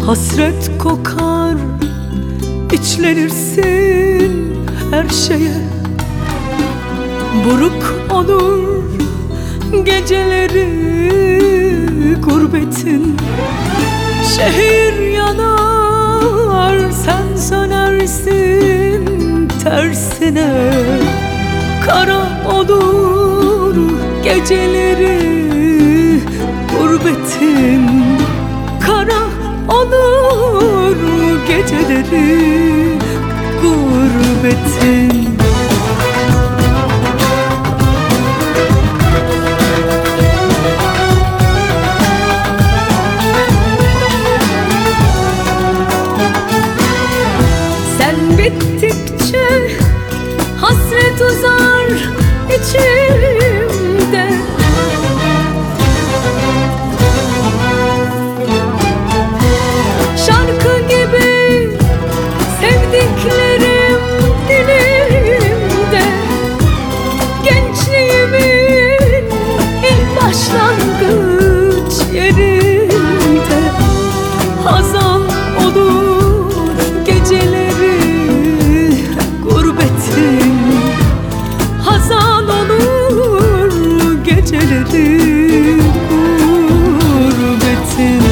Hasret kokar, içlenirsin her şeye. Buruk olur geceleri gurbetin. Şehir yanar, sen sönersin tersine. Kara olur geceleri gurbetin. Kara olur geceleri gurbetin. Sen bittikçe hasret uzar içimde. Şarkı gibi sevdiklerim dilimde. Gençliğimin ilk başlangıç yerinde. Hazan olur geceleri gurbetin. Hazan olur geceleri gurbetin.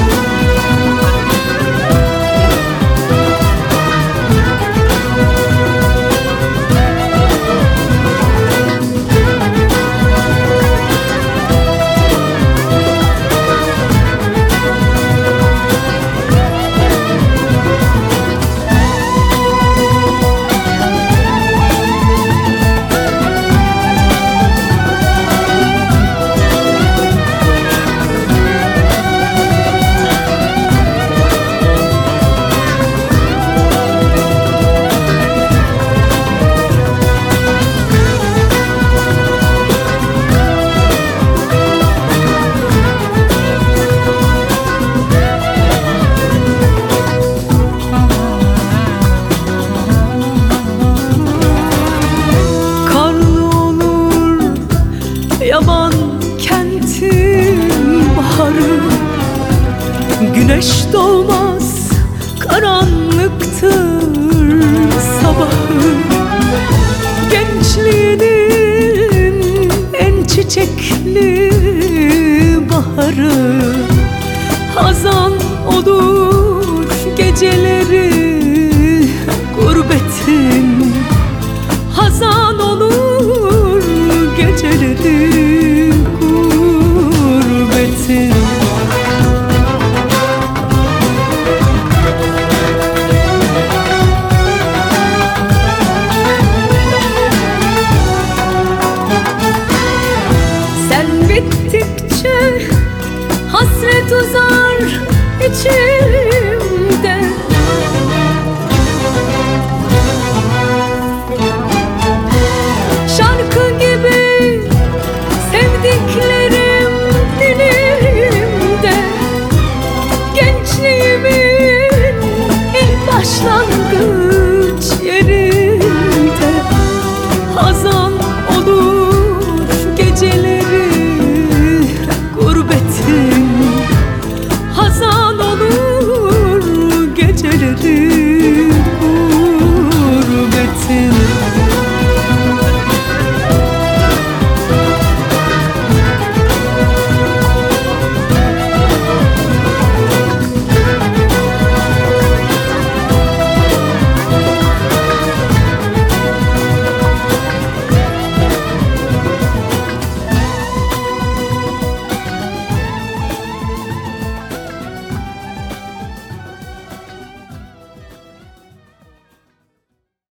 Yaban kentin baharı. Güneş doğmaz, karanlıktır sabahı. Gençliğinin en çiçekli baharı. Hazan olur geceleri gurbetin. Hazan olur geceleri gurbetin. Sen bittikçe hasret uzar içimde.